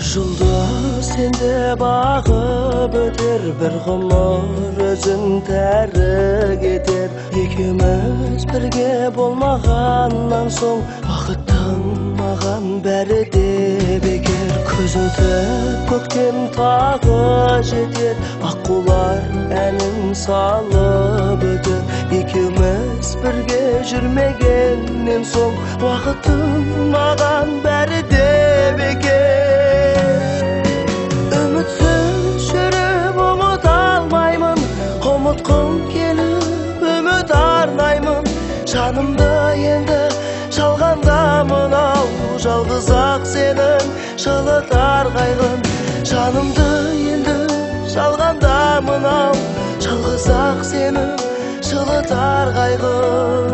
Жұлдыз сенде бағып өтер, бір ғұмыр өзін тәрік етер. Екеуміз бірге болмағаннан соң, бақыттың маған бәрі де бекер. Көзің тік көктем тағы жетер, аққулар әнін салып өтер. Екеуміз бірге жүрмегеннен соң, уақыттың маған бәрі де бекер. Үмітсіз жүріп ұмыта алмаймын, ұмытқым келіп үміт арнаймын. Жанымды енді жалғандамын ау, жалғыз ақ сенің жылытар қайғың. Жанымды енді жалғандамын ау, жалғыз ақ сенің жылытар қайғың.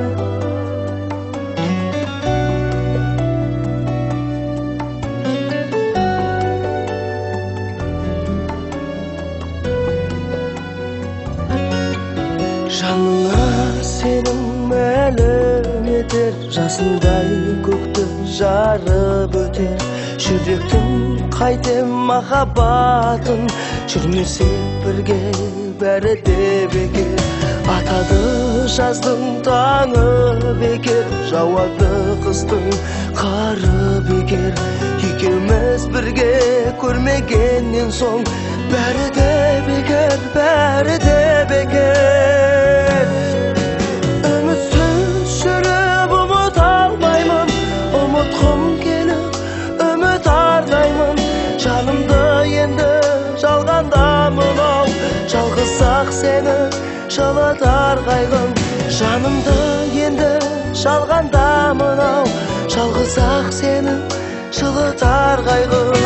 Жаныңа сенің мәлім етер, жасындай көкті жарып өтер. Жүректің қайтем махаббатын, жүрмесе бірге бәрі де бекер. Атады жаздың таңы бекер, жауады қыстың қары бекер. Екеуміз бірге көрмегеннен соң, бәрі де бекер, бәрі де бекер. Үмітсіз жүріп ұмыта алмаймын, ұмытқым келіп үміт арнаймын. Жанымды енді жалғандамын ау, жалғыз ақ сенің жылытар қайғың. Жанымды енді жалғандамын ау, жалғыз ақ сенің жылытар қайғың.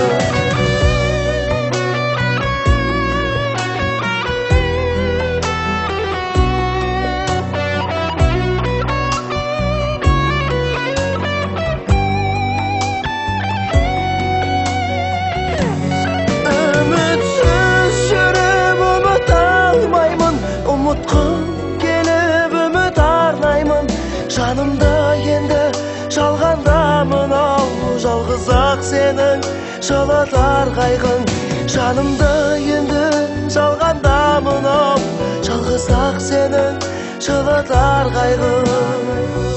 Ұмытқым келіп үміт арнаймын. Жанымда енді жалғандамын ау, жалғыз ақ сенің жылытар қайғың. Жанымда енді жалғандамын ау, жалғыз ақ сенің жылытар қайғың.